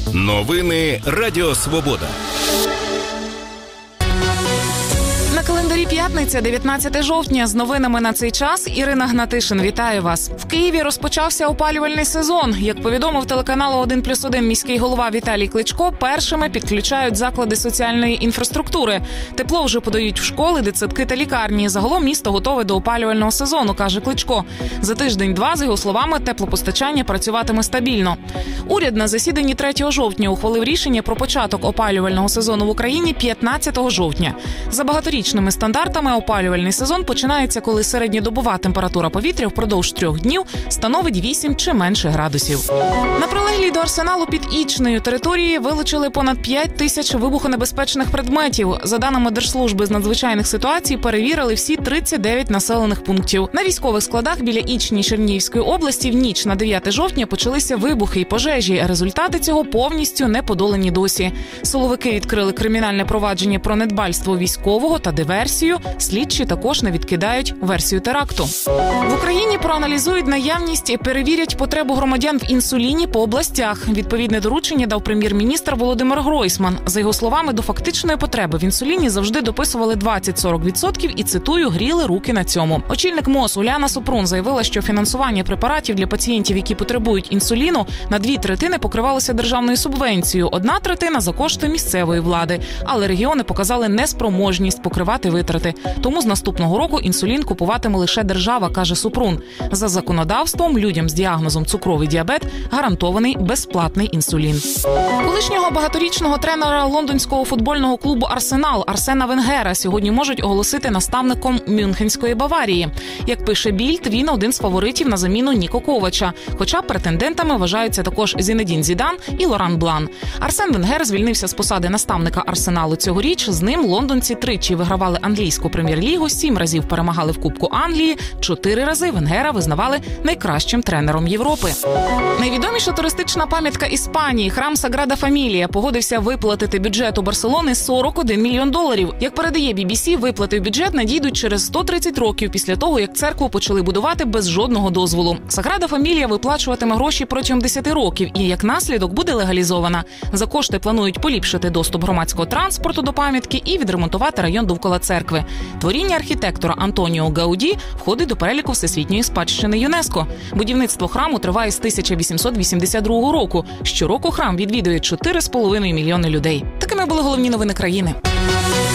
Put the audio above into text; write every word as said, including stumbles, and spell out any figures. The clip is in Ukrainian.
Новини Радіо Свобода. На календарі п'ятниця, дев'ятнадцяте жовтня. З новинами на цей час Ірина Гнатишин. Вітаю вас. В Києві розпочався опалювальний сезон. Як повідомив телеканалу один плюс один міський голова Віталій Кличко, першими підключають заклади соціальної інфраструктури. Тепло вже подають в школи, дитсадки та лікарні. Загалом місто готове до опалювального сезону, каже Кличко. За тиждень-два, за його словами, теплопостачання працюватиме стабільно. Уряд на засіданні третього жовтня ухвалив рішення про початок опалювального сезону в Україні п'ятнадцятого жовтня. За багаторічними стандартами опалювальний сезон починається, коли середньодобова температура повітря впродовж трьох днів становить вісім чи менше градусів. На прилеглій до арсеналу під Ічнею території вилучили понад п'ять тисяч вибухонебезпечних предметів. За даними Держслужби з надзвичайних ситуацій, перевірили всі тридцять дев'ять населених пунктів. На військових складах біля Ічні Чернігівської області в ніч на дев'яте жовтня почалися вибухи і пожежі. Результати цього повністю не подолані досі. Силовики відкрили кримінальне провадження про недбальство військового та диверсію. Слідчі також не відкидають версію теракту. В Україні проаналізують наявність і перевірять потребу громадян в інсуліні по областях. Відповідне доручення дав прем'єр-міністр Володимир Гройсман. За його словами, до фактичної потреби в інсуліні завжди дописували двадцять-сорок відсотків і, цитую, гріли руки на цьому. Очільник МОЗ Уляна Супрун заявила, що фінансування препаратів для пацієнтів, які потребують інсуліну, на дві третини покривалося державною субвенцією, одна третина за кошти місцевої влади. Але регіони показали неспроможність покривати витрати. Тому з наступного року інсулін купуватиме лише держава, каже Супрун. За законодавством людям з діагнозом цукровий діабет гарантований безплатний інсулін. Колишнього багаторічного тренера лондонського футбольного клубу «Арсенал» Арсена Венгера сьогодні можуть оголосити наставником Мюнхенської Баварії. Як пише Більд, він один з фаворитів на заміну Ніко Ковача. Хоча претендентами вважаються також Зінедін Зідан і Лоран Блан. Арсен Венгер звільнився з посади наставника «Арсеналу» цьогоріч. З ним лондонці тричі вигравали англійську прем'єр-лігу, сім разів перемагали в Кубку Англії, чотири рази Венгера визнавали найкращим тренером Європи. Найвідоміша туристична пам'ятка Іспанії – храм Саграда Фамілія погодився виплатити бюджету Барселони сорок один мільйон доларів. Як передає бі бі сі, виплати в бюджет надійдуть через сто тридцять років після того, як церкву почали будувати без жодного дозволу. Саграда Фамілія виплачуватиме гроші протягом десяти років і, як наслідок, буде легалізована. За кошти планують поліпшити доступ громадського транспорту до пам'ятки і відремонтувати район довкола церкви. Творіння архітектора Антоніо Гауді входить до переліку Всесвітньої спадщини ЮНЕСКО. Будівництво храму триває з тисяча вісімсот вісімдесят другого року. Щороку храм відвідує чотири з половиною мільйони людей. Такими були головні новини країни.